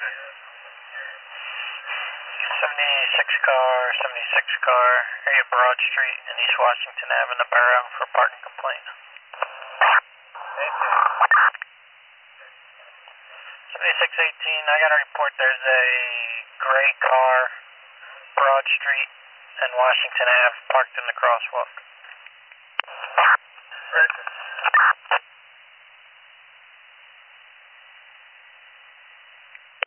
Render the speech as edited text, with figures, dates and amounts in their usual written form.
car, area Broad Street in East Washington Ave in the Borough for parking complaint. 7618, I got a report there's a gray car, Broad Street and Washington Ave, parked in the crosswalk. Record.